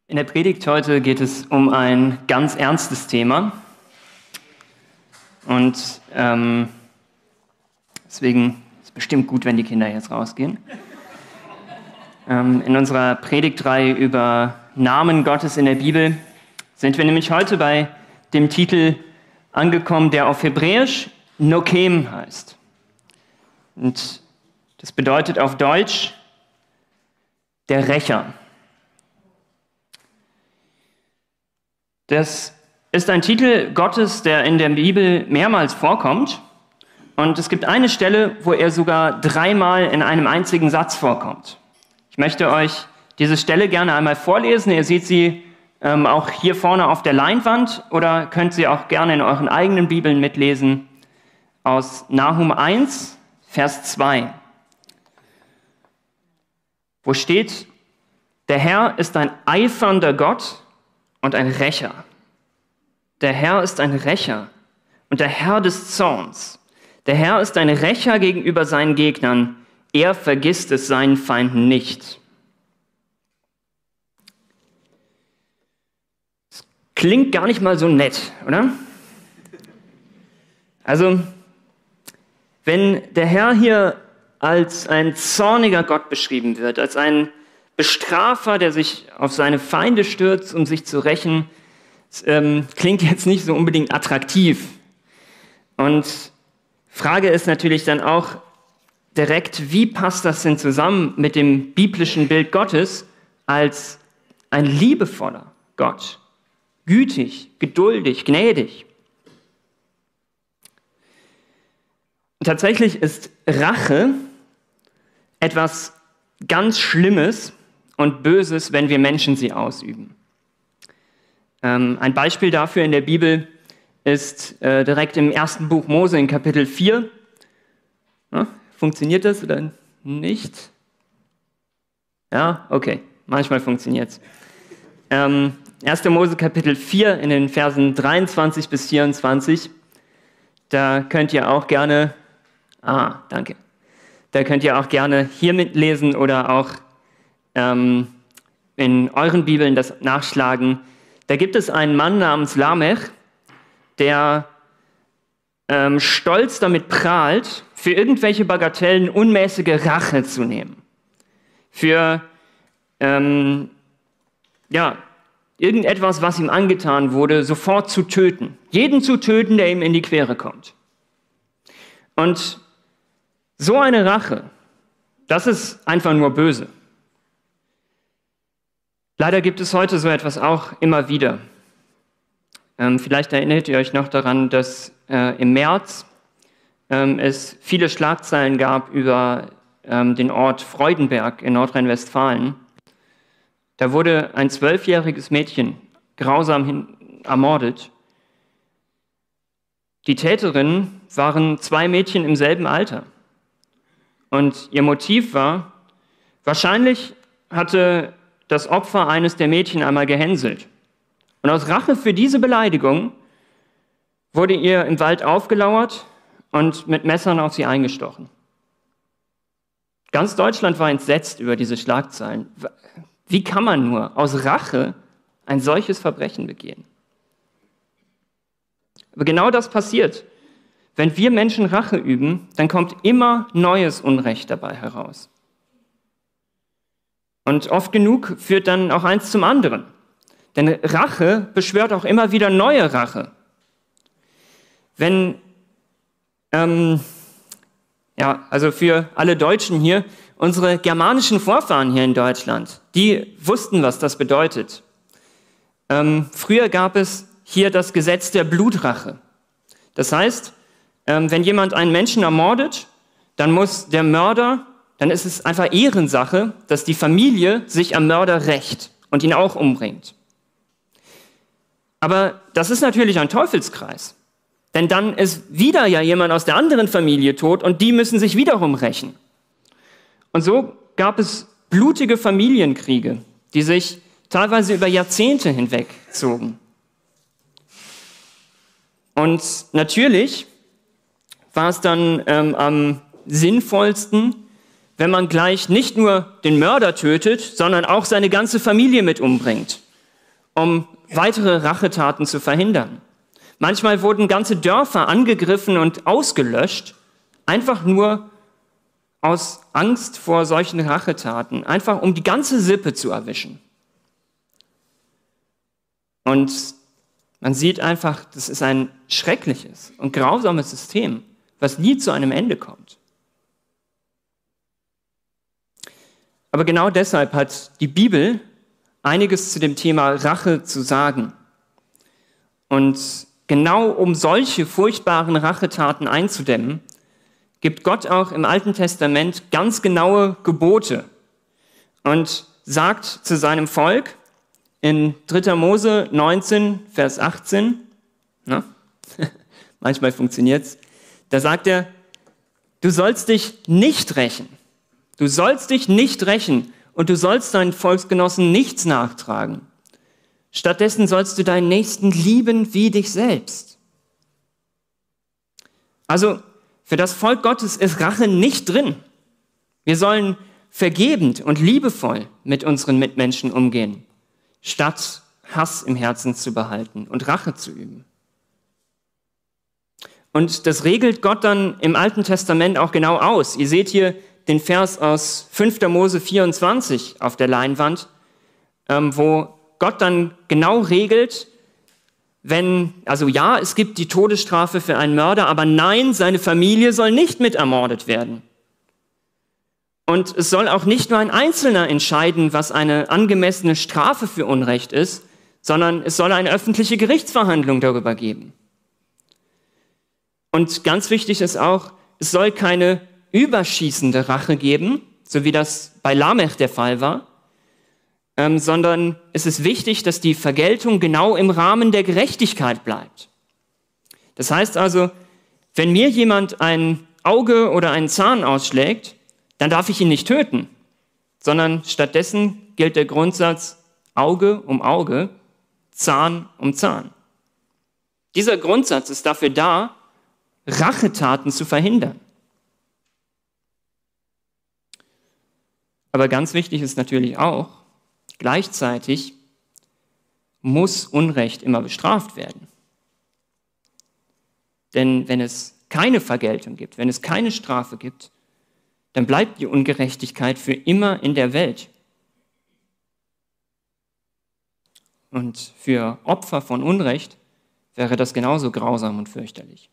In der Predigt heute geht es um ein ganz ernstes Thema und deswegen ist es bestimmt gut, wenn die Kinder jetzt rausgehen. In unserer Predigtreihe über Namen Gottes in der Bibel sind wir nämlich heute bei dem Titel angekommen, der auf Hebräisch Nokem heißt. Und das bedeutet auf Deutsch der Rächer. Das ist ein Titel Gottes, der in der Bibel mehrmals vorkommt. Und es gibt eine Stelle, wo er sogar dreimal in einem einzigen Satz vorkommt. Ich möchte euch diese Stelle gerne einmal vorlesen. Ihr seht sie auch hier vorne auf der Leinwand oder könnt sie auch gerne in euren eigenen Bibeln mitlesen. Aus Nahum 1, Vers 2. Wo steht: Der Herr ist ein eifernder Gott und ein Rächer. Der Herr ist ein Rächer und der Herr des Zorns. Der Herr ist ein Rächer gegenüber seinen Gegnern. Er vergisst es seinen Feinden nicht. Das klingt gar nicht mal so nett, oder? Also, wenn der Herr hier als ein zorniger Gott beschrieben wird, als ein Bestrafer, der sich auf seine Feinde stürzt, um sich zu rächen, klingt jetzt nicht so unbedingt attraktiv. Und Frage ist natürlich dann auch direkt, wie passt das denn zusammen mit dem biblischen Bild Gottes als ein liebevoller Gott? Gütig, geduldig, gnädig. Und tatsächlich ist Rache etwas ganz Schlimmes und Böses, wenn wir Menschen sie ausüben. Ein Beispiel dafür in der Bibel ist direkt im ersten Buch Mose in Kapitel 4. Ja, funktioniert das oder nicht? Ja, okay, manchmal funktioniert es. 1. Mose Kapitel 4 in den Versen 23 bis 24. Da könnt ihr auch gerne, danke. Da könnt ihr auch gerne hier mitlesen oder auch in euren Bibeln das nachschlagen. Da gibt es einen Mann namens Lamech, der stolz damit prahlt, für irgendwelche Bagatellen unmäßige Rache zu nehmen. Für irgendetwas, was ihm angetan wurde, sofort zu töten. Jeden zu töten, der ihm in die Quere kommt. Und so eine Rache, das ist einfach nur böse. Leider gibt es heute so etwas auch immer wieder. Vielleicht erinnert ihr euch noch daran, dass im März es viele Schlagzeilen gab über den Ort Freudenberg in Nordrhein-Westfalen. Da wurde ein 12-jähriges Mädchen grausam ermordet. Die Täterinnen waren 2 Mädchen im selben Alter. Und ihr Motiv war, wahrscheinlich hatte das Opfer eines der Mädchen einmal gehänselt. Und aus Rache für diese Beleidigung wurde ihr im Wald aufgelauert und mit Messern auf sie eingestochen. Ganz Deutschland war entsetzt über diese Schlagzeilen. Wie kann man nur aus Rache ein solches Verbrechen begehen? Aber genau das passiert. Wenn wir Menschen Rache üben, dann kommt immer neues Unrecht dabei heraus. Und oft genug führt dann auch eins zum anderen. Denn Rache beschwört auch immer wieder neue Rache. Wenn, also für alle Deutschen hier, unsere germanischen Vorfahren hier in Deutschland, die wussten, was das bedeutet. Früher gab es hier das Gesetz der Blutrache. Das heißt, wenn jemand einen Menschen ermordet, dann muss der Mörder, dann ist es einfach Ehrensache, dass die Familie sich am Mörder rächt und ihn auch umbringt. Aber das ist natürlich ein Teufelskreis. Denn dann ist wieder ja jemand aus der anderen Familie tot und die müssen sich wiederum rächen. Und so gab es blutige Familienkriege, die sich teilweise über Jahrzehnte hinweg zogen. Und natürlich war es dann am sinnvollsten, wenn man gleich nicht nur den Mörder tötet, sondern auch seine ganze Familie mit umbringt. um weitere Rachetaten zu verhindern. Manchmal wurden ganze Dörfer angegriffen und ausgelöscht, einfach nur aus Angst vor solchen Rachetaten, einfach um die ganze Sippe zu erwischen. Und man sieht einfach, das ist ein schreckliches und grausames System, was nie zu einem Ende kommt. Aber genau deshalb hat die Bibel einiges zu dem Thema Rache zu sagen. Und genau um solche furchtbaren Rachetaten einzudämmen, gibt Gott auch im Alten Testament ganz genaue Gebote und sagt zu seinem Volk in 3. Mose 19, Vers 18, manchmal funktioniert's, da sagt er, du sollst dich nicht rächen. Du sollst dich nicht rächen und du sollst deinen Volksgenossen nichts nachtragen. Stattdessen sollst du deinen Nächsten lieben wie dich selbst. Also für das Volk Gottes ist Rache nicht drin. Wir sollen vergebend und liebevoll mit unseren Mitmenschen umgehen, statt Hass im Herzen zu behalten und Rache zu üben. Und das regelt Gott dann im Alten Testament auch genau aus. Ihr seht hier den Vers aus 5. Mose 24 auf der Leinwand, wo Gott dann genau regelt, es gibt die Todesstrafe für einen Mörder, aber nein, seine Familie soll nicht mit ermordet werden. Und es soll auch nicht nur ein Einzelner entscheiden, was eine angemessene Strafe für Unrecht ist, sondern es soll eine öffentliche Gerichtsverhandlung darüber geben. Und ganz wichtig ist auch, es soll keine überschießende Rache geben, so wie das bei Lamech der Fall war, sondern es ist wichtig, dass die Vergeltung genau im Rahmen der Gerechtigkeit bleibt. Das heißt also, wenn mir jemand ein Auge oder einen Zahn ausschlägt, dann darf ich ihn nicht töten, sondern stattdessen gilt der Grundsatz Auge um Auge, Zahn um Zahn. Dieser Grundsatz ist dafür da, Rachetaten zu verhindern. Aber ganz wichtig ist natürlich auch, gleichzeitig muss Unrecht immer bestraft werden. Denn wenn es keine Vergeltung gibt, wenn es keine Strafe gibt, dann bleibt die Ungerechtigkeit für immer in der Welt. Und für Opfer von Unrecht wäre das genauso grausam und fürchterlich.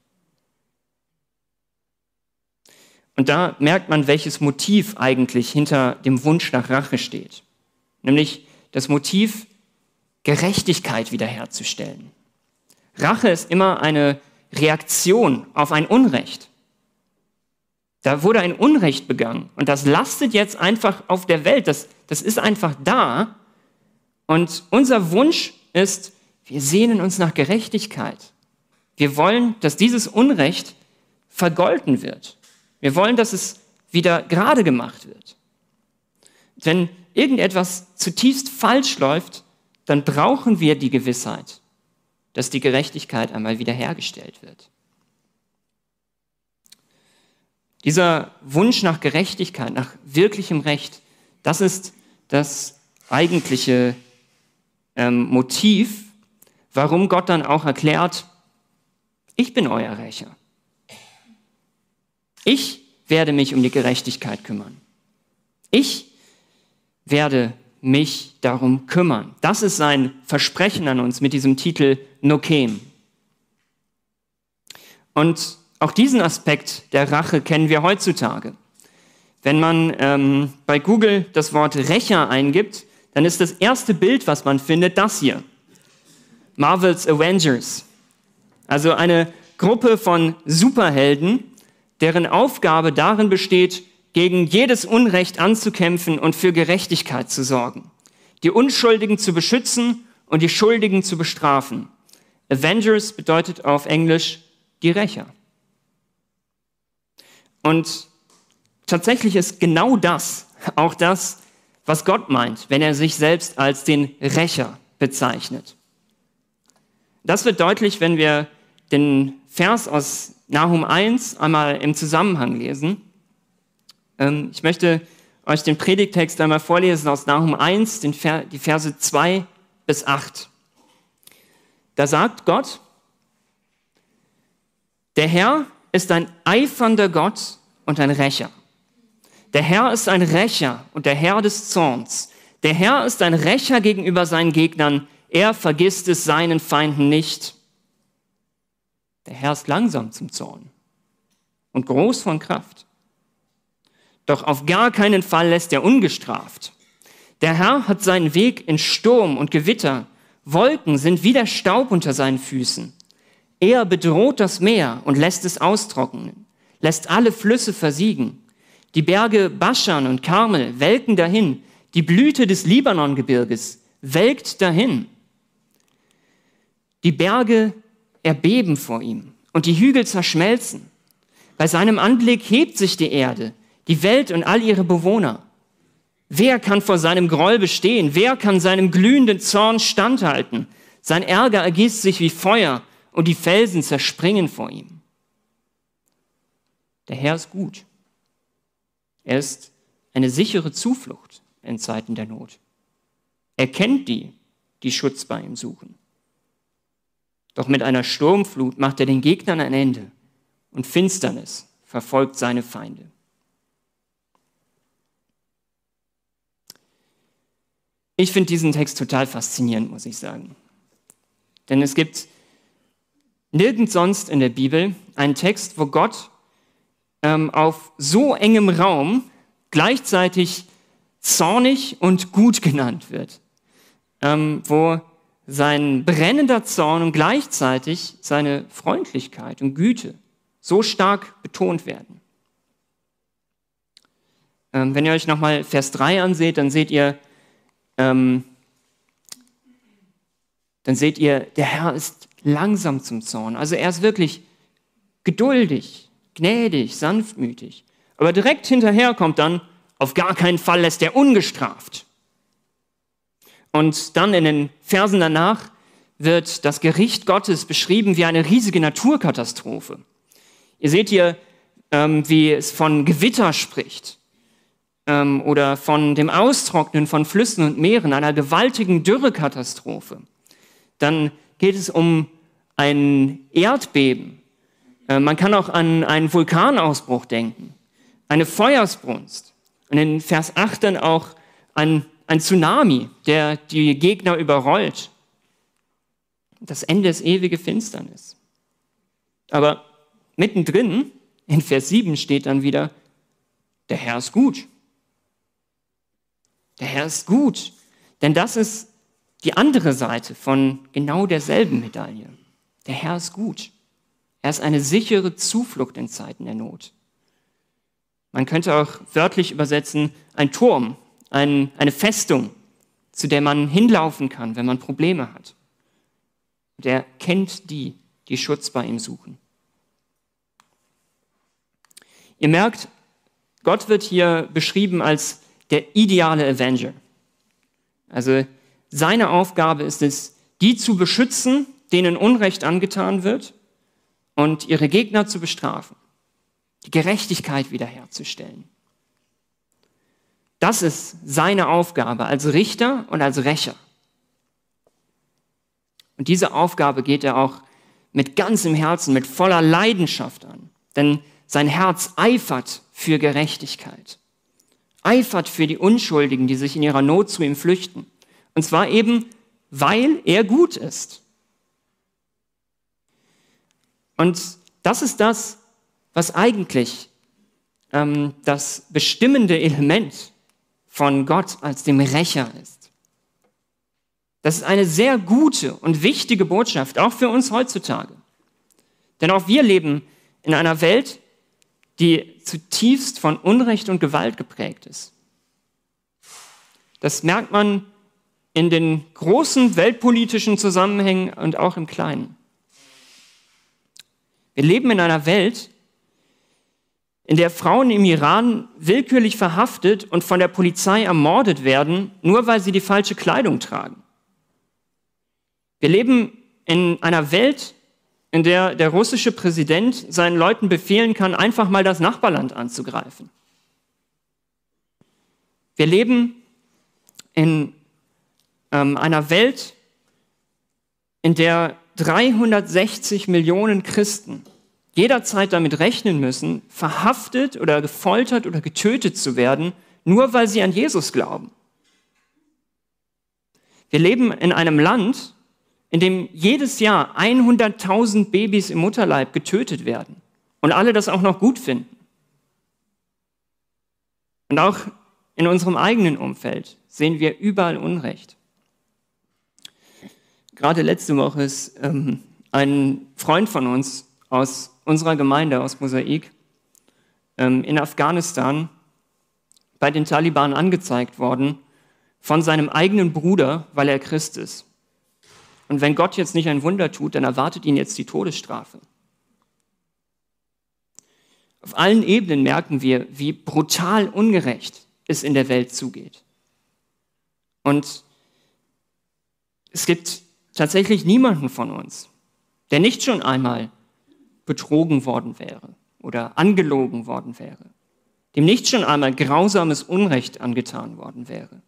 Und da merkt man, welches Motiv eigentlich hinter dem Wunsch nach Rache steht. Nämlich das Motiv, Gerechtigkeit wiederherzustellen. Rache ist immer eine Reaktion auf ein Unrecht. Da wurde ein Unrecht begangen und das lastet jetzt einfach auf der Welt. Das ist einfach da. Und unser Wunsch ist, wir sehnen uns nach Gerechtigkeit. Wir wollen, dass dieses Unrecht vergolten wird. Wir wollen, dass es wieder gerade gemacht wird. Wenn irgendetwas zutiefst falsch läuft, dann brauchen wir die Gewissheit, dass die Gerechtigkeit einmal wiederhergestellt wird. Dieser Wunsch nach Gerechtigkeit, nach wirklichem Recht, das ist das eigentliche Motiv, warum Gott dann auch erklärt, ich bin euer Rächer. Ich werde mich um die Gerechtigkeit kümmern. Ich werde mich darum kümmern. Das ist sein Versprechen an uns mit diesem Titel Nokem. Und auch diesen Aspekt der Rache kennen wir heutzutage. Wenn man bei Google das Wort Rächer eingibt, dann ist das erste Bild, was man findet, das hier. Marvel's Avengers. Also eine Gruppe von Superhelden, deren Aufgabe darin besteht, gegen jedes Unrecht anzukämpfen und für Gerechtigkeit zu sorgen, die Unschuldigen zu beschützen und die Schuldigen zu bestrafen. Avengers bedeutet auf Englisch die Rächer. Und tatsächlich ist genau das auch das, was Gott meint, wenn er sich selbst als den Rächer bezeichnet. Das wird deutlich, wenn wir den Vers aus Nahum 1 einmal im Zusammenhang lesen. Ich möchte euch den Predigttext einmal vorlesen aus Nahum 1, die Verse 2 bis 8. Da sagt Gott, der Herr ist ein eifernder Gott und ein Rächer. Der Herr ist ein Rächer und der Herr des Zorns. Der Herr ist ein Rächer gegenüber seinen Gegnern. Er vergisst es seinen Feinden nicht. Der Herr ist langsam zum Zorn und groß von Kraft. Doch auf gar keinen Fall lässt er ungestraft. Der Herr hat seinen Weg in Sturm und Gewitter. Wolken sind wie der Staub unter seinen Füßen. Er bedroht das Meer und lässt es austrocknen, lässt alle Flüsse versiegen. Die Berge Baschan und Karmel welken dahin. Die Blüte des Libanongebirges welkt dahin. Die Berge erbeben vor ihm und die Hügel zerschmelzen. Bei seinem Anblick hebt sich die Erde, die Welt und all ihre Bewohner. Wer kann vor seinem Groll bestehen? Wer kann seinem glühenden Zorn standhalten? Sein Ärger ergießt sich wie Feuer und die Felsen zerspringen vor ihm. Der Herr ist gut. Er ist eine sichere Zuflucht in Zeiten der Not. Er kennt die, die Schutz bei ihm suchen. Doch mit einer Sturmflut macht er den Gegnern ein Ende und Finsternis verfolgt seine Feinde. Ich finde diesen Text total faszinierend, muss ich sagen. Denn es gibt nirgends sonst in der Bibel einen Text, wo Gott auf so engem Raum gleichzeitig zornig und gut genannt wird. Wo sein brennender Zorn und gleichzeitig seine Freundlichkeit und Güte so stark betont werden. Wenn ihr euch nochmal Vers 3 anseht, dann seht ihr, der Herr ist langsam zum Zorn. Also er ist wirklich geduldig, gnädig, sanftmütig. Aber direkt hinterher kommt dann, auf gar keinen Fall lässt er ungestraft. Und dann in den Versen danach wird das Gericht Gottes beschrieben wie eine riesige Naturkatastrophe. Ihr seht hier, wie es von Gewitter spricht oder von dem Austrocknen von Flüssen und Meeren, einer gewaltigen Dürrekatastrophe. Dann geht es um ein Erdbeben. Man kann auch an einen Vulkanausbruch denken, eine Feuersbrunst. Und in Vers 8 dann auch ein Tsunami, der die Gegner überrollt. Das Ende ist ewige Finsternis. Aber mittendrin, in Vers 7 steht dann wieder, der Herr ist gut. Der Herr ist gut. Denn das ist die andere Seite von genau derselben Medaille. Der Herr ist gut. Er ist eine sichere Zuflucht in Zeiten der Not. Man könnte auch wörtlich übersetzen, ein Turm, eine Festung, zu der man hinlaufen kann, wenn man Probleme hat. Und er kennt die Schutz bei ihm suchen. Ihr merkt, Gott wird hier beschrieben als der ideale Avenger. Also seine Aufgabe ist es, die zu beschützen, denen Unrecht angetan wird, und ihre Gegner zu bestrafen, die Gerechtigkeit wiederherzustellen. Das ist seine Aufgabe als Richter und als Rächer. Und diese Aufgabe geht er auch mit ganzem Herzen, mit voller Leidenschaft an. Denn sein Herz eifert für Gerechtigkeit. Eifert für die Unschuldigen, die sich in ihrer Not zu ihm flüchten. Und zwar eben, weil er gut ist. Und das ist das, was eigentlich das bestimmende Element von Gott als dem Rächer ist. Das ist eine sehr gute und wichtige Botschaft, auch für uns heutzutage. Denn auch wir leben in einer Welt, die zutiefst von Unrecht und Gewalt geprägt ist. Das merkt man in den großen weltpolitischen Zusammenhängen und auch im Kleinen. Wir leben in einer Welt, in der Frauen im Iran willkürlich verhaftet und von der Polizei ermordet werden, nur weil sie die falsche Kleidung tragen. Wir leben in einer Welt, in der der russische Präsident seinen Leuten befehlen kann, einfach mal das Nachbarland anzugreifen. Wir leben in einer Welt, in der 360 Millionen Christen jederzeit damit rechnen müssen, verhaftet oder gefoltert oder getötet zu werden, nur weil sie an Jesus glauben. Wir leben in einem Land, in dem jedes Jahr 100.000 Babys im Mutterleib getötet werden und alle das auch noch gut finden. Und auch in unserem eigenen Umfeld sehen wir überall Unrecht. Gerade letzte Woche ist ein Freund von uns aus unserer Gemeinde, aus Mosaik, in Afghanistan bei den Taliban angezeigt worden von seinem eigenen Bruder, weil er Christ ist. Und wenn Gott jetzt nicht ein Wunder tut, dann erwartet ihn jetzt die Todesstrafe. Auf allen Ebenen merken wir, wie brutal ungerecht es in der Welt zugeht. Und es gibt tatsächlich niemanden von uns, der nicht schon einmal betrogen worden wäre oder angelogen worden wäre, dem nicht schon einmal grausames Unrecht angetan worden wäre.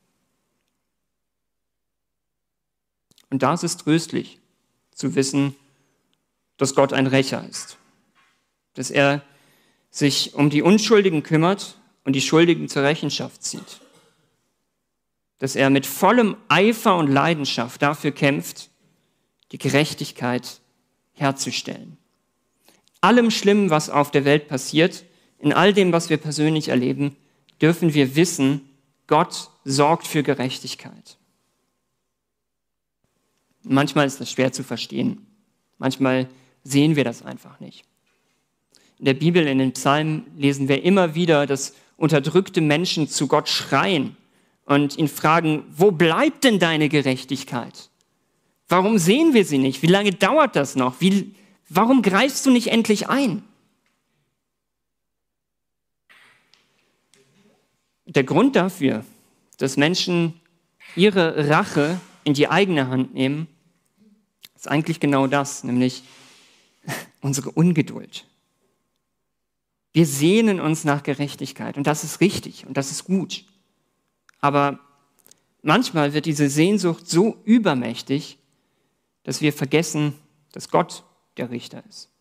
Und da ist es tröstlich zu wissen, dass Gott ein Rächer ist, dass er sich um die Unschuldigen kümmert und die Schuldigen zur Rechenschaft zieht, dass er mit vollem Eifer und Leidenschaft dafür kämpft, die Gerechtigkeit herzustellen. Allem Schlimmen, was auf der Welt passiert, in all dem, was wir persönlich erleben, dürfen wir wissen, Gott sorgt für Gerechtigkeit. Manchmal ist das schwer zu verstehen. Manchmal sehen wir das einfach nicht. In der Bibel, in den Psalmen, lesen wir immer wieder, dass unterdrückte Menschen zu Gott schreien und ihn fragen, wo bleibt denn deine Gerechtigkeit? Warum sehen wir sie nicht? Wie lange dauert das noch? Warum greifst du nicht endlich ein? Der Grund dafür, dass Menschen ihre Rache in die eigene Hand nehmen, ist eigentlich genau das, nämlich unsere Ungeduld. Wir sehnen uns nach Gerechtigkeit und das ist richtig und das ist gut. Aber manchmal wird diese Sehnsucht so übermächtig, dass wir vergessen, dass Gott der Richter ist.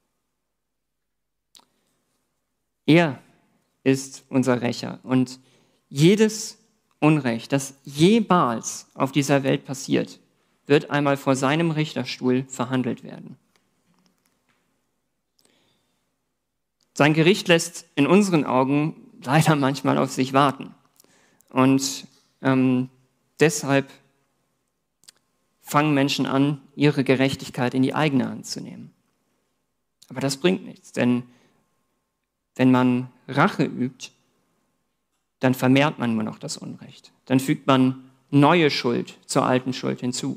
Er ist unser Rächer und jedes Unrecht, das jemals auf dieser Welt passiert, wird einmal vor seinem Richterstuhl verhandelt werden. Sein Gericht lässt in unseren Augen leider manchmal auf sich warten. Und deshalb fangen Menschen an, ihre Gerechtigkeit in die eigene Hand zu nehmen. Aber das bringt nichts, denn wenn man Rache übt, dann vermehrt man nur noch das Unrecht. Dann fügt man neue Schuld zur alten Schuld hinzu.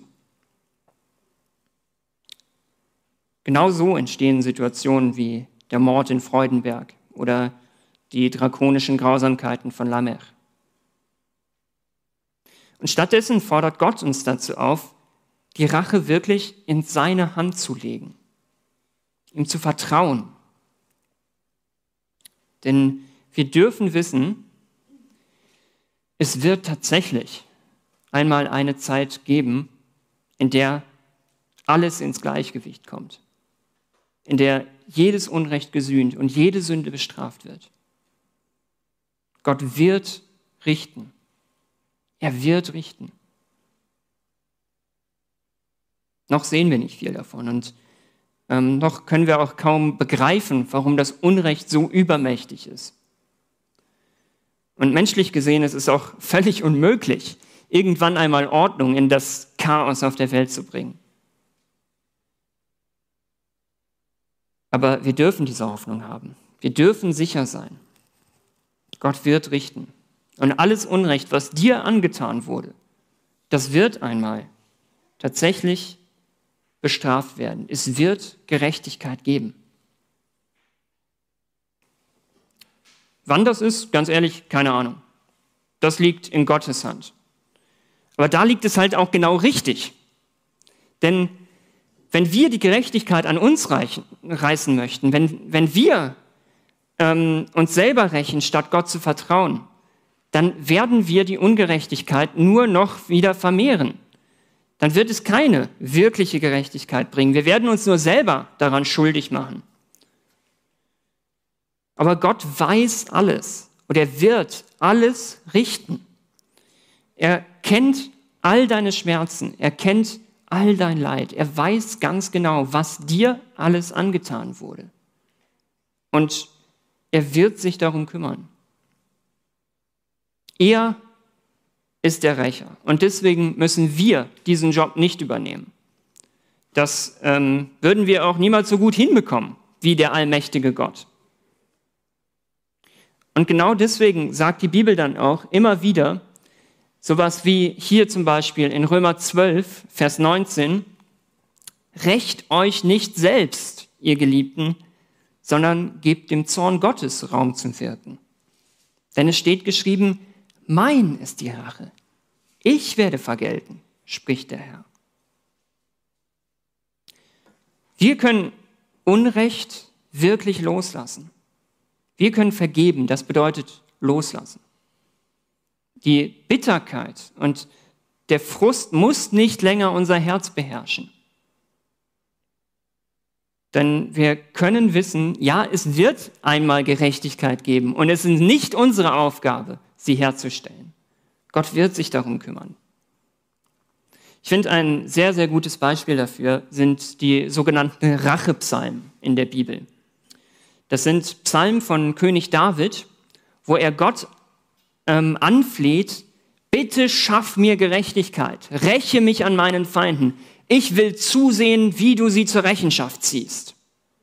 Genau so entstehen Situationen wie der Mord in Freudenberg oder die drakonischen Grausamkeiten von Lamech. Und stattdessen fordert Gott uns dazu auf, die Rache wirklich in seine Hand zu legen, ihm zu vertrauen. Denn wir dürfen wissen, es wird tatsächlich einmal eine Zeit geben, in der alles ins Gleichgewicht kommt, in der jedes Unrecht gesühnt und jede Sünde bestraft wird. Gott wird richten. Er wird richten. Noch sehen wir nicht viel davon und noch können wir auch kaum begreifen, warum das Unrecht so übermächtig ist. Und menschlich gesehen ist es auch völlig unmöglich, irgendwann einmal Ordnung in das Chaos auf der Welt zu bringen. Aber wir dürfen diese Hoffnung haben. Wir dürfen sicher sein. Gott wird richten. Und alles Unrecht, was dir angetan wurde, das wird einmal tatsächlich bestraft werden. Es wird Gerechtigkeit geben. Wann das ist, ganz ehrlich, keine Ahnung. Das liegt in Gottes Hand. Aber da liegt es halt auch genau richtig. Denn wenn wir die Gerechtigkeit an uns reißen möchten, wenn wir uns selber rächen, statt Gott zu vertrauen, dann werden wir die Ungerechtigkeit nur noch wieder vermehren. dann wird es keine wirkliche Gerechtigkeit bringen. Wir werden uns nur selber daran schuldig machen. Aber Gott weiß alles und er wird alles richten. Er kennt all deine Schmerzen, er kennt all dein Leid. Er weiß ganz genau, was dir alles angetan wurde. Und er wird sich darum kümmern. Er ist der Rächer. Und deswegen müssen wir diesen Job nicht übernehmen. Das würden wir auch niemals so gut hinbekommen wie der allmächtige Gott. Und genau deswegen sagt die Bibel dann auch immer wieder, sowas wie hier zum Beispiel in Römer 12, Vers 19, rächt euch nicht selbst, ihr Geliebten, sondern gebt dem Zorn Gottes Raum zum Wirken. Denn es steht geschrieben, mein ist die Rache. Ich werde vergelten, spricht der Herr. Wir können Unrecht wirklich loslassen. Wir können vergeben, das bedeutet loslassen. Die Bitterkeit und der Frust muss nicht länger unser Herz beherrschen. Denn wir können wissen, ja, es wird einmal Gerechtigkeit geben und es ist nicht unsere Aufgabe, sie herzustellen. Gott wird sich darum kümmern. Ich finde, ein sehr, sehr gutes Beispiel dafür sind die sogenannten Rachepsalmen in der Bibel. Das sind Psalmen von König David, wo er Gott anfleht, bitte schaff mir Gerechtigkeit, räche mich an meinen Feinden. Ich will zusehen, wie du sie zur Rechenschaft ziehst.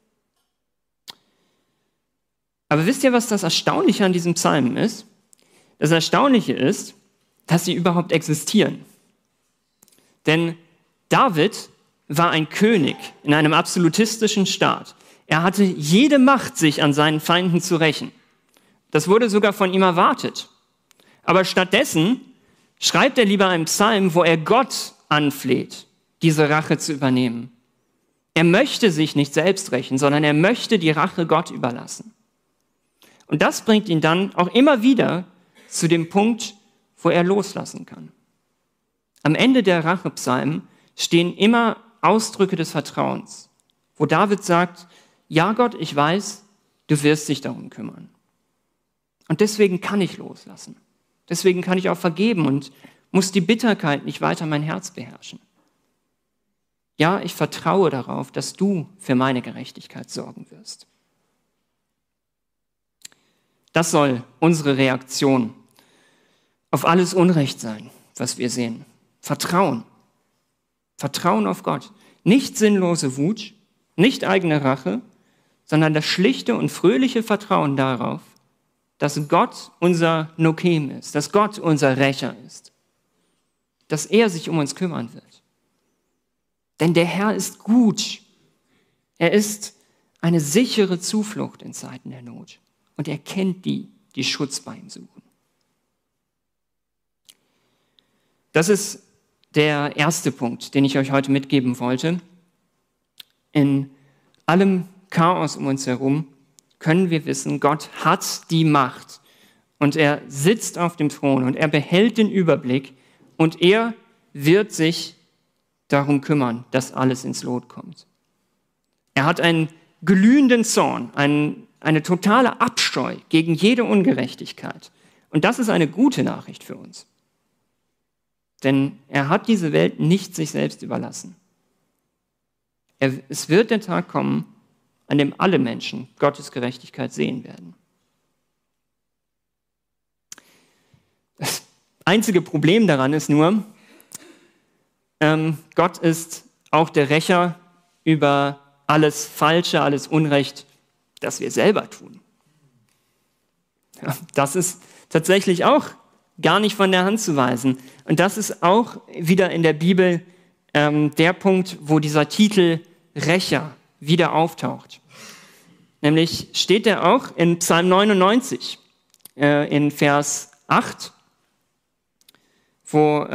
Aber wisst ihr, was das Erstaunliche an diesem Psalmen ist? Das Erstaunliche ist, dass sie überhaupt existieren. Denn David war ein König in einem absolutistischen Staat. Er hatte jede Macht, sich an seinen Feinden zu rächen. Das wurde sogar von ihm erwartet. Aber stattdessen schreibt er lieber einen Psalm, wo er Gott anfleht, diese Rache zu übernehmen. Er möchte sich nicht selbst rächen, sondern er möchte die Rache Gott überlassen. Und das bringt ihn dann auch immer wieder zu dem Punkt, wo er loslassen kann. Am Ende der Rachepsalmen stehen immer Ausdrücke des Vertrauens, wo David sagt, ja Gott, ich weiß, du wirst dich darum kümmern. Und deswegen kann ich loslassen. Deswegen kann ich auch vergeben und muss die Bitterkeit nicht weiter mein Herz beherrschen. Ja, ich vertraue darauf, dass du für meine Gerechtigkeit sorgen wirst. Das soll unsere Reaktion auf alles Unrecht sein, was wir sehen. Vertrauen. Vertrauen auf Gott. Nicht sinnlose Wut, nicht eigene Rache, sondern das schlichte und fröhliche Vertrauen darauf, dass Gott unser Nokem ist, dass Gott unser Rächer ist, dass er sich um uns kümmern wird. Denn der Herr ist gut. Er ist eine sichere Zuflucht in Zeiten der Not. Und er kennt die Schutz bei ihm suchen. Das ist der erste Punkt, den ich euch heute mitgeben wollte. In allem Chaos um uns herum können wir wissen, Gott hat die Macht und er sitzt auf dem Thron und er behält den Überblick und er wird sich darum kümmern, dass alles ins Lot kommt. Er hat einen glühenden Zorn, eine totale Abscheu gegen jede Ungerechtigkeit. Und das ist eine gute Nachricht für uns. Denn er hat diese Welt nicht sich selbst überlassen. Es wird der Tag kommen, an dem alle Menschen Gottes Gerechtigkeit sehen werden. Das einzige Problem daran ist nur, Gott ist auch der Rächer über alles Falsche, alles Unrecht, das wir selber tun. Ja, das ist tatsächlich auch gar nicht von der Hand zu weisen. Und das ist auch wieder in der Bibel der Punkt, wo dieser Titel Rächer wieder auftaucht. Nämlich steht er auch in Psalm 99, in Vers 8, wo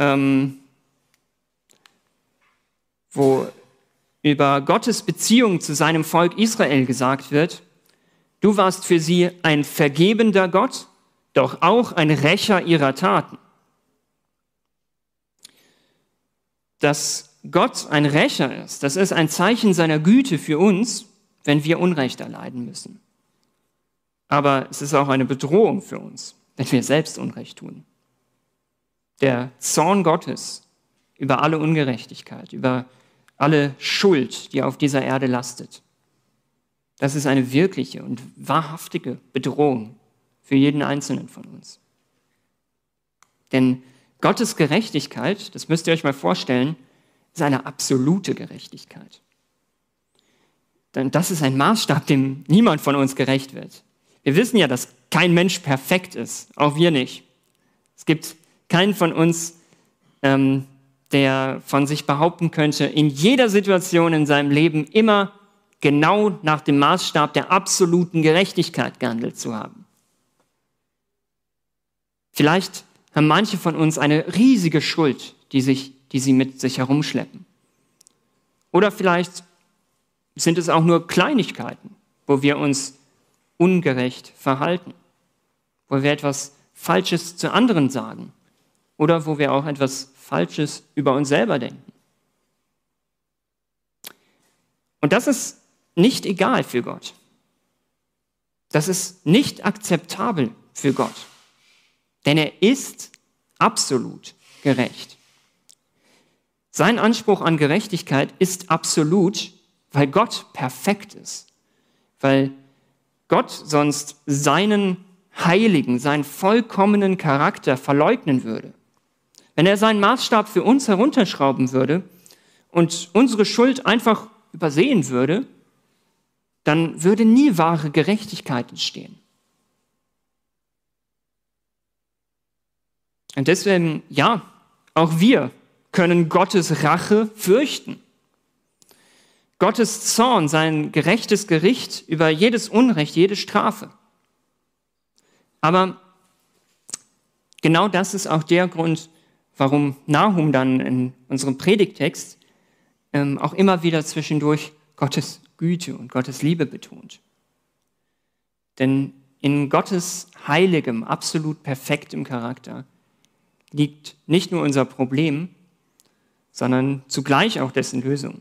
über Gottes Beziehung zu seinem Volk Israel gesagt wird, du warst für sie ein vergebender Gott, doch auch ein Rächer ihrer Taten. dass Gott ein Rächer ist. Das ist ein Zeichen seiner Güte für uns, wenn wir Unrecht erleiden müssen. Aber es ist auch eine Bedrohung für uns, wenn wir selbst Unrecht tun. Der Zorn Gottes über alle Ungerechtigkeit, über alle Schuld, die auf dieser Erde lastet, das ist eine wirkliche und wahrhaftige Bedrohung für jeden Einzelnen von uns. Denn Gottes Gerechtigkeit, das müsst ihr euch mal vorstellen, ist eine absolute Gerechtigkeit. Denn das ist ein Maßstab, dem niemand von uns gerecht wird. Wir wissen ja, dass kein Mensch perfekt ist, auch wir nicht. Es gibt keinen von uns, der von sich behaupten könnte, in jeder Situation in seinem Leben immer genau nach dem Maßstab der absoluten Gerechtigkeit gehandelt zu haben. Vielleicht haben manche von uns eine riesige Schuld, die sie mit sich herumschleppen. Oder vielleicht sind es auch nur Kleinigkeiten, wo wir uns ungerecht verhalten, wo wir etwas Falsches zu anderen sagen oder wo wir auch etwas Falsches über uns selber denken. Und das ist nicht egal für Gott. Das ist nicht akzeptabel für Gott. Denn er ist absolut gerecht. Sein Anspruch an Gerechtigkeit ist absolut, weil Gott perfekt ist. Weil Gott sonst seinen heiligen, seinen vollkommenen Charakter verleugnen würde. Wenn er seinen Maßstab für uns herunterschrauben würde und unsere Schuld einfach übersehen würde, dann würde nie wahre Gerechtigkeit entstehen. Und deswegen, ja, auch wir können Gottes Rache fürchten. Gottes Zorn, sein gerechtes Gericht über jedes Unrecht, jede Strafe. Aber genau das ist auch der Grund, warum Nahum dann in unserem Predigttext auch immer wieder zwischendurch Gottes Güte und Gottes Liebe betont. Denn in Gottes heiligem, absolut perfektem Charakter liegt nicht nur unser Problem, sondern zugleich auch dessen Lösung.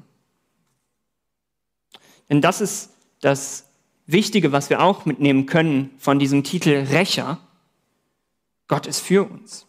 Denn das ist das Wichtige, was wir auch mitnehmen können von diesem Titel Rächer. Gott ist für uns.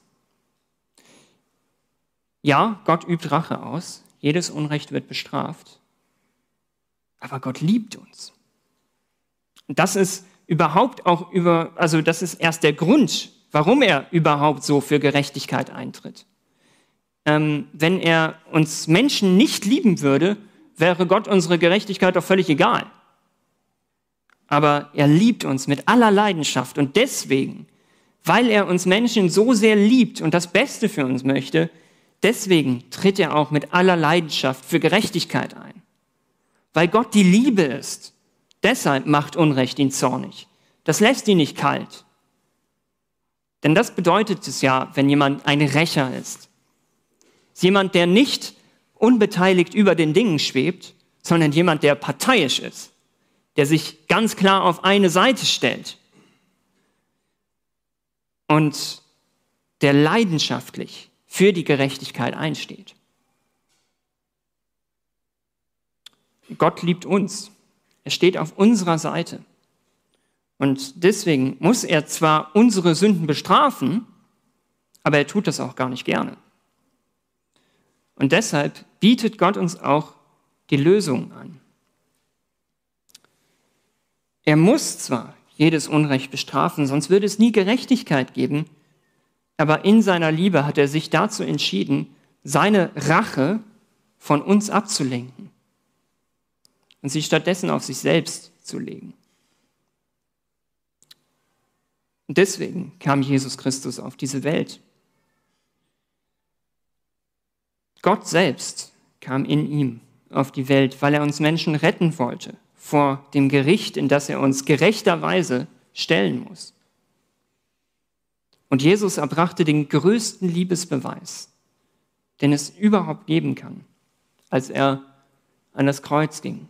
Ja, Gott übt Rache aus. Jedes Unrecht wird bestraft. Aber Gott liebt uns. Und das ist das ist erst der Grund, warum er überhaupt so für Gerechtigkeit eintritt. Wenn er uns Menschen nicht lieben würde, wäre Gott unsere Gerechtigkeit doch völlig egal. Aber er liebt uns mit aller Leidenschaft und deswegen, weil er uns Menschen so sehr liebt und das Beste für uns möchte, deswegen tritt er auch mit aller Leidenschaft für Gerechtigkeit ein. Weil Gott die Liebe ist, deshalb macht Unrecht ihn zornig. Das lässt ihn nicht kalt. Denn das bedeutet es ja, wenn jemand ein Rächer ist. Es ist jemand, der nicht unbeteiligt über den Dingen schwebt, sondern jemand, der parteiisch ist, der sich ganz klar auf eine Seite stellt und der leidenschaftlich für die Gerechtigkeit einsteht. Gott liebt uns. Er steht auf unserer Seite. Und deswegen muss er zwar unsere Sünden bestrafen, aber er tut das auch gar nicht gerne. Und deshalb bietet Gott uns auch die Lösung an. Er muss zwar jedes Unrecht bestrafen, sonst würde es nie Gerechtigkeit geben, aber in seiner Liebe hat er sich dazu entschieden, seine Rache von uns abzulenken und sie stattdessen auf sich selbst zu legen. Und deswegen kam Jesus Christus auf diese Welt. Gott selbst kam in ihm auf die Welt, weil er uns Menschen retten wollte vor dem Gericht, in das er uns gerechterweise stellen muss. Und Jesus erbrachte den größten Liebesbeweis, den es überhaupt geben kann, als er an das Kreuz ging.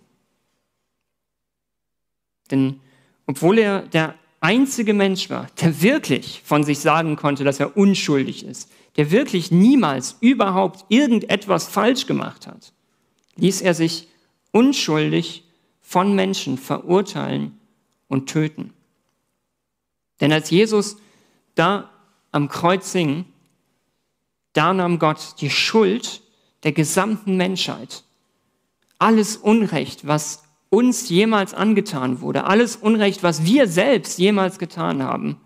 Denn obwohl er der einzige Mensch war, der wirklich von sich sagen konnte, dass er unschuldig ist, der wirklich niemals überhaupt irgendetwas falsch gemacht hat, ließ er sich unschuldig von Menschen verurteilen und töten. Denn als Jesus da am Kreuz hing, da nahm Gott die Schuld der gesamten Menschheit, alles Unrecht, was uns jemals angetan wurde, alles Unrecht, was wir selbst jemals getan haben,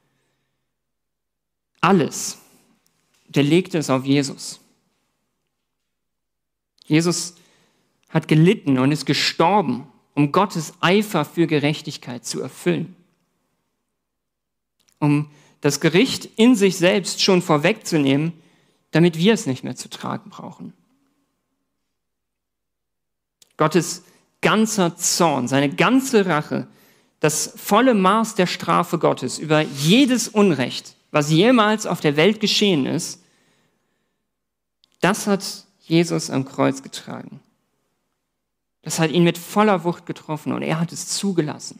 alles, der legte es auf Jesus. Jesus hat gelitten und ist gestorben, um Gottes Eifer für Gerechtigkeit zu erfüllen. Um das Gericht in sich selbst schon vorwegzunehmen, damit wir es nicht mehr zu tragen brauchen. Gottes ganzer Zorn, seine ganze Rache, das volle Maß der Strafe Gottes über jedes Unrecht, was jemals auf der Welt geschehen ist, das hat Jesus am Kreuz getragen. Das hat ihn mit voller Wucht getroffen und er hat es zugelassen.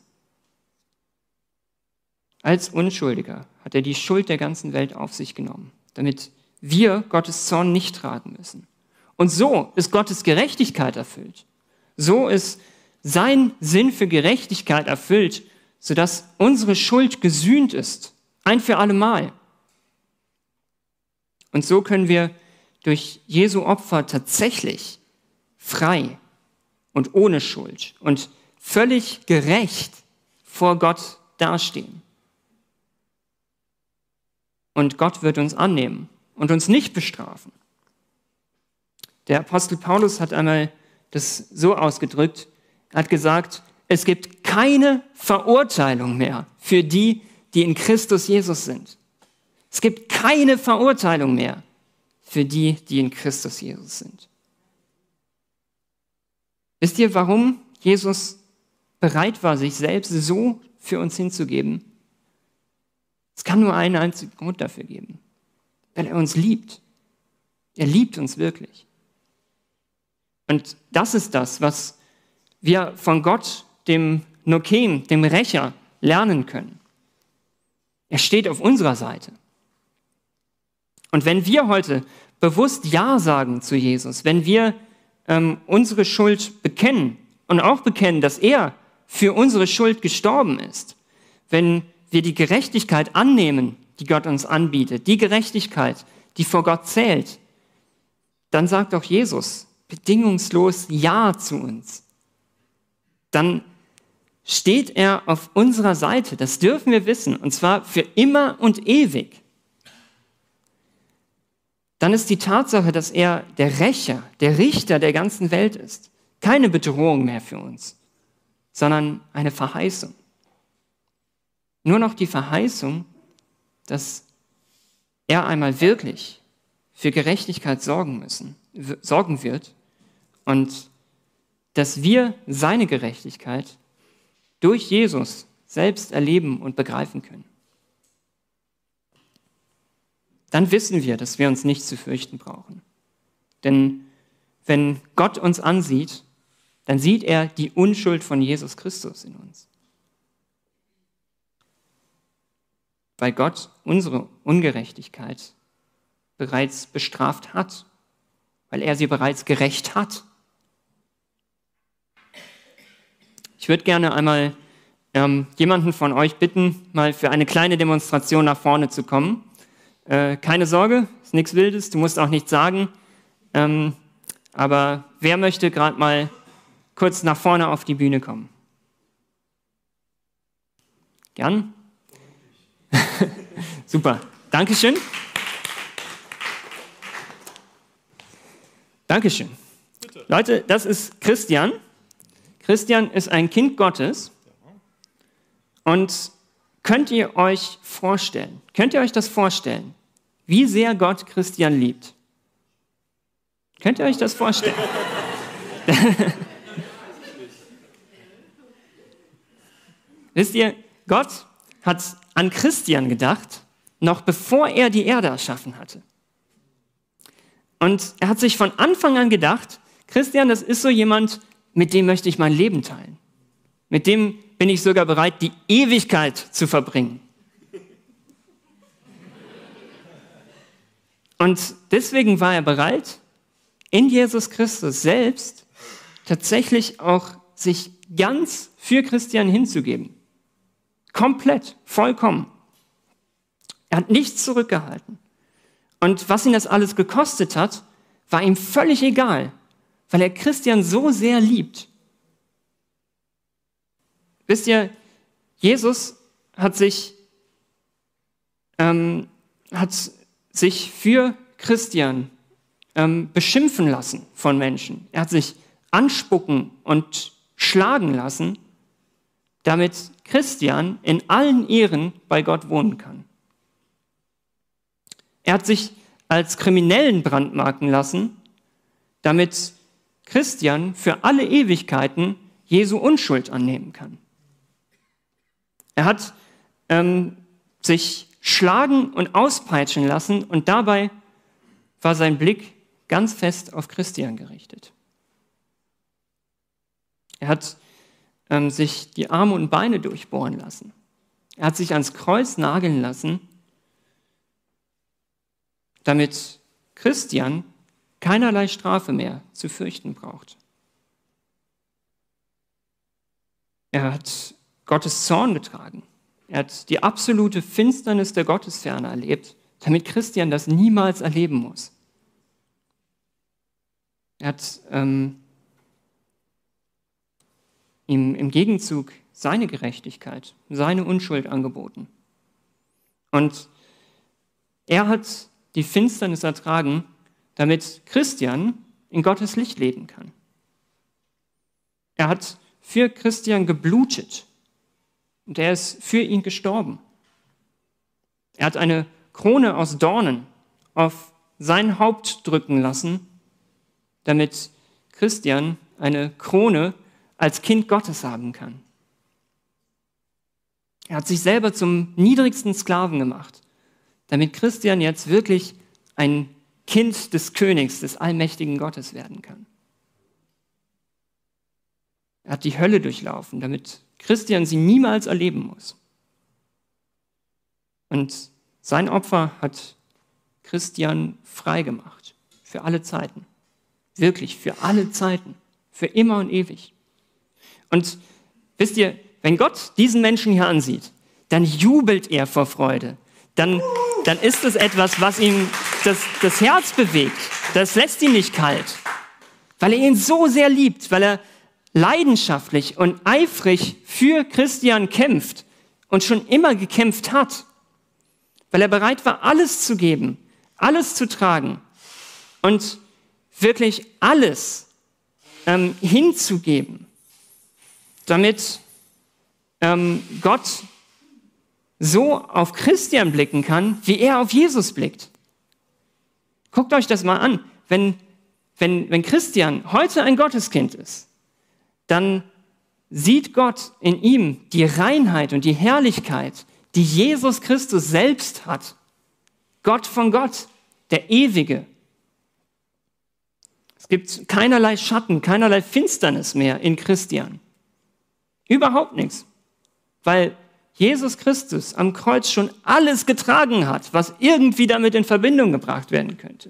Als Unschuldiger hat er die Schuld der ganzen Welt auf sich genommen, damit wir Gottes Zorn nicht tragen müssen. Und so ist Gottes Gerechtigkeit erfüllt. So ist sein Sinn für Gerechtigkeit erfüllt, sodass unsere Schuld gesühnt ist, ein für alle Mal. Und so können wir durch Jesu Opfer tatsächlich frei und ohne Schuld und völlig gerecht vor Gott dastehen. Und Gott wird uns annehmen und uns nicht bestrafen. Der Apostel Paulus hat einmal das so ausgedrückt, er hat gesagt, es gibt keine Verurteilung mehr für die, die in Christus Jesus sind. Es gibt keine Verurteilung mehr für die, die in Christus Jesus sind. Wisst ihr, warum Jesus bereit war, sich selbst so für uns hinzugeben? Es kann nur einen einzigen Grund dafür geben, weil er uns liebt. Er liebt uns wirklich. Und das ist das, was wir von Gott, dem Nokem, dem Rächer, lernen können. Er steht auf unserer Seite. Und wenn wir heute bewusst Ja sagen zu Jesus, wenn wir unsere Schuld bekennen und auch bekennen, dass er für unsere Schuld gestorben ist, wenn wir die Gerechtigkeit annehmen, die Gott uns anbietet, die Gerechtigkeit, die vor Gott zählt, dann sagt auch Jesus bedingungslos Ja zu uns. Dann steht er auf unserer Seite, das dürfen wir wissen, und zwar für immer und ewig. Dann ist die Tatsache, dass er der Rächer, der Richter der ganzen Welt ist, keine Bedrohung mehr für uns, sondern eine Verheißung. Nur noch die Verheißung, dass er einmal wirklich für Gerechtigkeit sorgen wird und dass wir seine Gerechtigkeit durch Jesus selbst erleben und begreifen können. Dann wissen wir, dass wir uns nicht zu fürchten brauchen. Denn wenn Gott uns ansieht, dann sieht er die Unschuld von Jesus Christus in uns. Weil Gott unsere Ungerechtigkeit bereits bestraft hat, weil er sie bereits gerächt hat. Ich würde gerne einmal jemanden von euch bitten, mal für eine kleine Demonstration nach vorne zu kommen. Keine Sorge, ist nichts Wildes, du musst auch nichts sagen. Aber wer möchte gerade mal kurz nach vorne auf die Bühne kommen? Gern? Super, Dankeschön. Dankeschön. Bitte. Leute, das ist Christian. Christian ist ein Kind Gottes. Und könnt ihr euch das vorstellen, wie sehr Gott Christian liebt? Könnt ihr euch das vorstellen? Wisst ihr, Gott hat an Christian gedacht, noch bevor er die Erde erschaffen hatte. Und er hat sich von Anfang an gedacht, Christian, das ist so jemand, mit dem möchte ich mein Leben teilen. Mit dem bin ich sogar bereit, die Ewigkeit zu verbringen. Und deswegen war er bereit, in Jesus Christus selbst tatsächlich auch sich ganz für Christian hinzugeben. Komplett, vollkommen. Er hat nichts zurückgehalten. Und was ihn das alles gekostet hat, war ihm völlig egal, weil er Christian so sehr liebt. Wisst ihr, Jesus hat sich für Christian beschimpfen lassen von Menschen. Er hat sich anspucken und schlagen lassen, damit Christian in allen Ehren bei Gott wohnen kann. Er hat sich als Kriminellen brandmarken lassen, damit Christian für alle Ewigkeiten Jesu Unschuld annehmen kann. Er hat sich schlagen und auspeitschen lassen und dabei war sein Blick ganz fest auf Christian gerichtet. Er hat sich die Arme und Beine durchbohren lassen. Er hat sich ans Kreuz nageln lassen, damit Christian keinerlei Strafe mehr zu fürchten braucht. Er hat Gottes Zorn getragen. Er hat die absolute Finsternis der Gottesferne erlebt, damit Christian das niemals erleben muss. Er hat ihm im Gegenzug seine Gerechtigkeit, seine Unschuld angeboten. Und er hat die Finsternis ertragen, damit Christian in Gottes Licht leben kann. Er hat für Christian geblutet und er ist für ihn gestorben. Er hat eine Krone aus Dornen auf sein Haupt drücken lassen, damit Christian eine Krone als Kind Gottes haben kann. Er hat sich selber zum niedrigsten Sklaven gemacht, damit Christian jetzt wirklich ein Kind des Königs, des allmächtigen Gottes werden kann. Er hat die Hölle durchlaufen, damit Christian sie niemals erleben muss. Und sein Opfer hat Christian frei gemacht, für alle Zeiten. Wirklich, für alle Zeiten, für immer und ewig. Und wisst ihr, wenn Gott diesen Menschen hier ansieht, dann jubelt er vor Freude. Dann ist es etwas, was ihm das Herz bewegt. Das lässt ihn nicht kalt, weil er ihn so sehr liebt, weil er leidenschaftlich und eifrig für Christian kämpft und schon immer gekämpft hat, weil er bereit war, alles zu geben, alles zu tragen und wirklich alles hinzugeben, damit Gott so auf Christian blicken kann, wie er auf Jesus blickt. Guckt euch das mal an. Wenn Christian heute ein Gotteskind ist, dann sieht Gott in ihm die Reinheit und die Herrlichkeit, die Jesus Christus selbst hat. Gott von Gott, der Ewige. Es gibt keinerlei Schatten, keinerlei Finsternis mehr in Christian. Überhaupt nichts. Weil Jesus Christus am Kreuz schon alles getragen hat, was irgendwie damit in Verbindung gebracht werden könnte.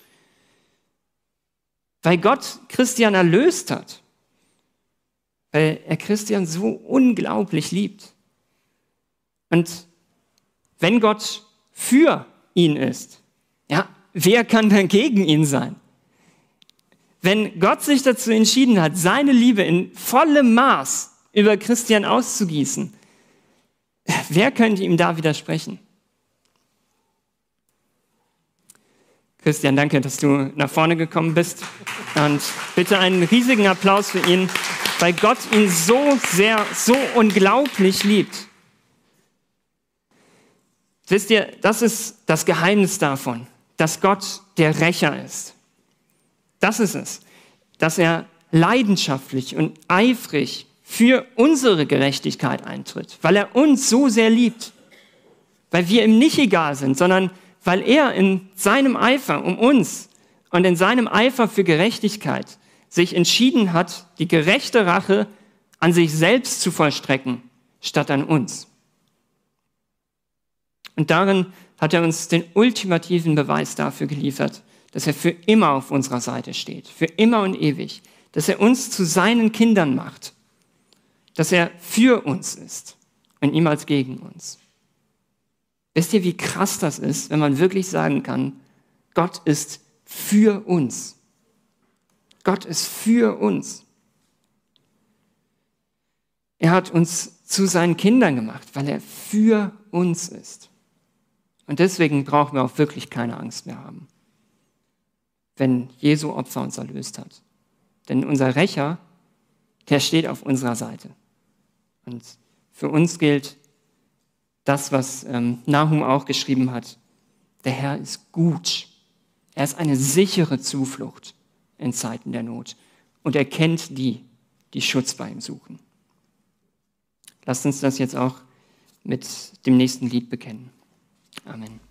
Weil Gott Christian erlöst hat. Weil er Christian so unglaublich liebt. Und wenn Gott für ihn ist, ja, wer kann dann gegen ihn sein? Wenn Gott sich dazu entschieden hat, seine Liebe in vollem Maß über Christian auszugießen, wer könnte ihm da widersprechen? Christian, danke, dass du nach vorne gekommen bist. Und bitte einen riesigen Applaus für ihn, weil Gott ihn so sehr, so unglaublich liebt. Wisst ihr, das ist das Geheimnis davon, dass Gott der Rächer ist. Das ist es, dass er leidenschaftlich und eifrig für unsere Gerechtigkeit eintritt, weil er uns so sehr liebt, weil wir ihm nicht egal sind, sondern weil er in seinem Eifer um uns und in seinem Eifer für Gerechtigkeit sich entschieden hat, die gerechte Rache an sich selbst zu vollstrecken, statt an uns. Und darin hat er uns den ultimativen Beweis dafür geliefert, dass er für immer auf unserer Seite steht, für immer und ewig, dass er uns zu seinen Kindern macht, dass er für uns ist und niemals gegen uns. Wisst ihr, wie krass das ist, wenn man wirklich sagen kann, Gott ist für uns. Gott ist für uns. Er hat uns zu seinen Kindern gemacht, weil er für uns ist. Und deswegen brauchen wir auch wirklich keine Angst mehr haben, wenn Jesu Opfer uns erlöst hat. Denn unser Rächer, der steht auf unserer Seite. Und für uns gilt das, was Nahum auch geschrieben hat. Der Herr ist gut. Er ist eine sichere Zuflucht in Zeiten der Not. Und er kennt die, die Schutz bei ihm suchen. Lasst uns das jetzt auch mit dem nächsten Lied bekennen. Amen.